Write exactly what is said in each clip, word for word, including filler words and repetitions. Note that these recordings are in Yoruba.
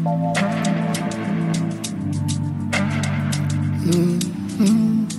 Mm-hmm.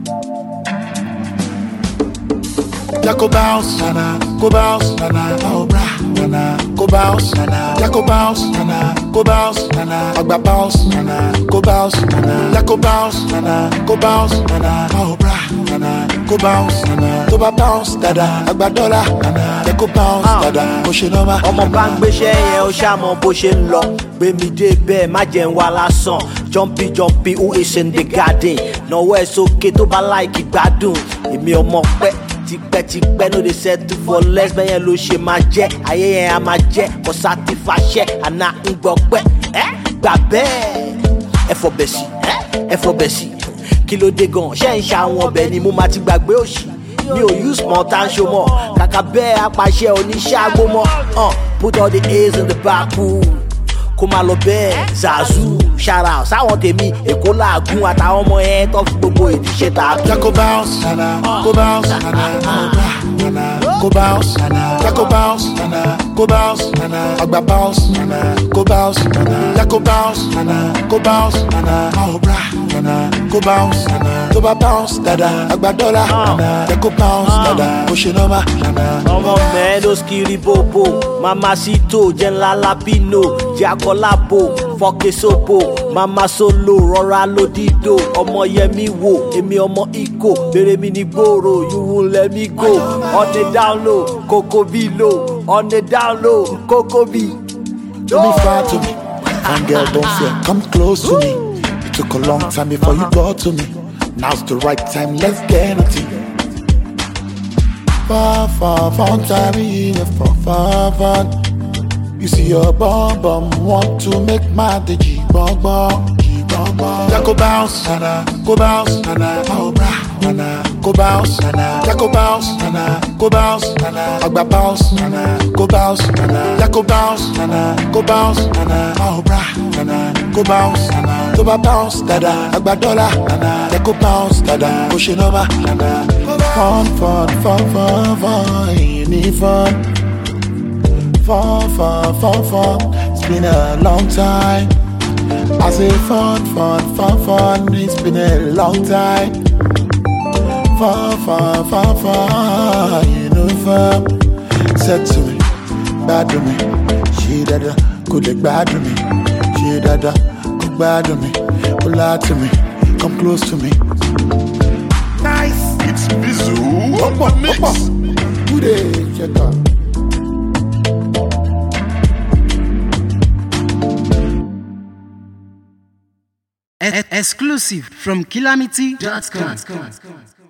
Ya go bounce, nana, go bounce, nana, oh bra, nana, go bounce, nana, ya go bounce, nana, go bounce, nana, agba bounce, nana, go bounce, nana, ya go bounce, nana, go bounce, nana, oh bra, nana, go bounce, nana, to ba bounce, dada, agba dollar, nana, ya go bounce, dada, bó ṣe normal. Ọmọ bá ń gbéṣẹ́ yẹn ó ṣàmọ̀ bó ṣe ń lọ. Gbé mi dé bẹ́ẹ̀ má jẹ́ ń wá lásán. Jumpy jumpy who is in the garden. Náwó ẹ̀ sókè tó bá láìkì gbádùn. Èmi ọmọ pẹ́. Tipẹ́tipẹ́ no dey settle for less bẹ́ẹ̀ yẹn ló ṣe máa jẹ́ ayé yẹn a máa jẹ́ kò sátífàṣẹ́ àná ń gbọ́ pẹ́ ẹ́ gbà bẹ́ẹ̀ ẹ fọbẹ̀ sí ẹ fọbẹ̀ sí kí ló dé gan ṣé ń ṣe àwọn ọbẹ̀ ni mo máa ti gbàgbé òṣì mi ò use small tan ṣo mọ́ kàkà bẹ́ẹ̀ apàṣẹ oníṣẹ́ àgbo mọ́ put all the A's in the back pool kó máa lọ bẹ́ẹ̀ zazu ṣara sáwọn tèmi èkó làágùn àtàwọn ọmọ ẹ tó fi gbogbo ìdíṣe ta. Ya go bounce, nana, go bounce, nana, nana, go bounce, nana, ya go bounce, nana, go bounce, nana, agba bounce, nana, go bounce, nana, ya go bounce, nana, go bounce, nana, oh bra, nana, go bounce, nana, to ba bounce, dada, agba dollar, nana, ya go bounce, dada, bó ṣe normal, nana. Ọmọ mẹ́ẹ̀ẹ́dọ́ skiri bobo, mamacito, jẹ́ ńlá lapino, jẹ́ akọ́lábo, fọ́kẹ́ sopo, mama solo, rọra lódìdó, ọmọ yẹmi wo, èmi ọmọ iko, bèrè mi ní gbòòrò, you won't let me go, on the down low, Coco B low, on the down low, Coco B. Don't be far to me, fine girl, don't fear, come close to me. It took a long time before you got to me. Now's the right time, let's get it. Far, far, far time, yeah, far, far, far. You see your bum bum want to make my digi bum bum, bum bum. Ya go bounce, nana, go bounce, nana, oh bra, nana, go bounce, nana, ya go bounce, nana, go bounce, nana, agba bounce, nana, go bounce, nana, ya go bounce, nana, go bounce, nana, oh bra, nana, go bounce, nana, to ba bounce, dada, agba dollar, nana, ya go bounce, dada, bó ṣe normal, nana. Fun, fun, fun, fun, fun, you need fun. Fun, fun, fun, fun, it's been a long time. I say fun, fun, fun, fun, it's been a long time. Fun, fun, fun, fun, you know fun. Said to me, bad to me, she dada, could look bad to me. She dada, could bad to me, could lie to me, come close to me. Nice, it's Bizu on the mix. Good day, check out. Exclusive from Calamity dot com.